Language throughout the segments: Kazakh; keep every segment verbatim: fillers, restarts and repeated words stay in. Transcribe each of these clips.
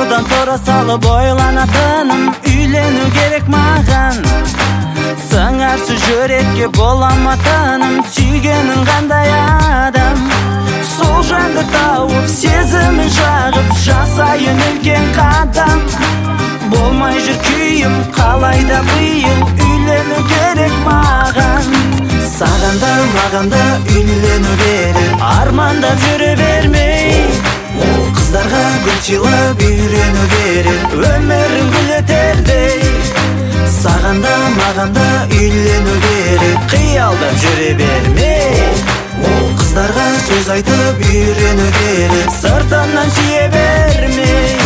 Жолудан тура салып ойланатыным, үйлөнүү керек маған. Сыңарсыз жүрекке боламатыным, сүйгенің қандай адам. Сол жанды тауып, сезімін жағып, жасайын үлкен қадам. Болмай жүр күйім, қалайда быйыл, үйлену керек маған. Саған да маған да үйлену керек, армандап жүре бермей. Қыздарға гүл сыйлап үйрену керек, өмірін гүлетердей. Саған да маған да үйлену керек, қиялдап жүре бермей. Қыздарға сөз айтып үйрену керек, сыртымнан сүйе бермей.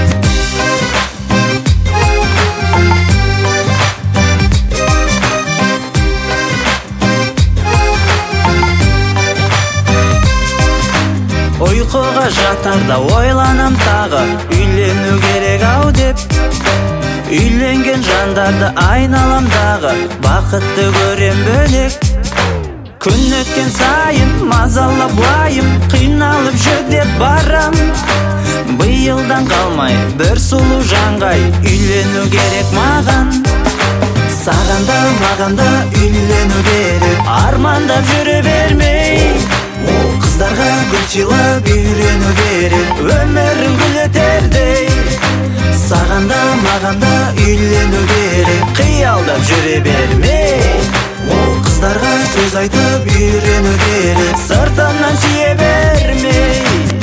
Ұйқыға жатарда ойланам тағы, үйлену керек ау деп. Үйленген жандарды айналамдағы, бақытты көрем бөлек. Күн өткен сайын мазалап уайым, қиналып жүдеп барам. Биылдан қалмай бір сұлу жанғай, үйлену керек маған. Саған да маған да үйлену керек, армандап жүре бермей. Қыздарға гүл сыйлап үйрену керек, өмірін гүлетердей. Саған да маған да үйлену керек, қиялдап жүре бермей. Қыздарға сөз айтып үйрену керек, сыртымнан сүйе бермей.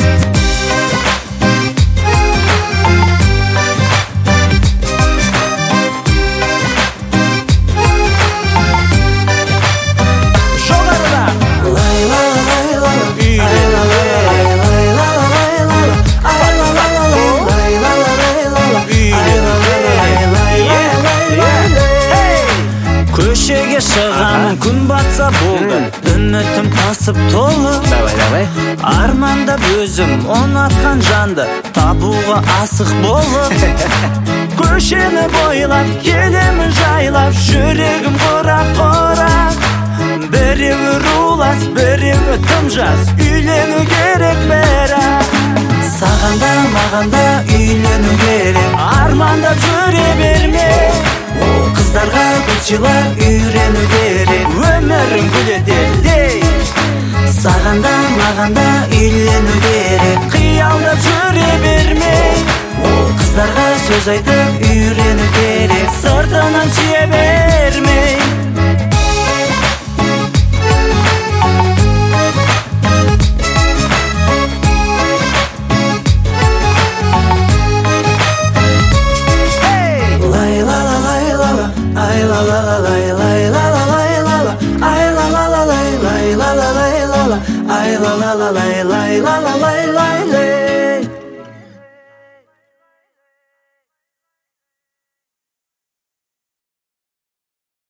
Көшеге шығамын, күн батса болды, үмітім тасып толы. Армандап өзім ұнатқан жанды табуға асық болып. Көшені бойлап, келемін жайлап, жүрегім қорап-қорап. Біреуі рулас, біреуі тым жас, үйлену керек бірақ. Саған да маған да үйлену керек, армандап жүре бермей. Қыздарға гүл сыйлап үйрену керек, өмірін гүлетердей. Саған да маған да үйлену керек, қиялдап жүре бермей. Қыздарға сөз айтып үйрену керек, сыртынан сүйе бермей. Ay la la la la la la la la la la la la la la la la la la la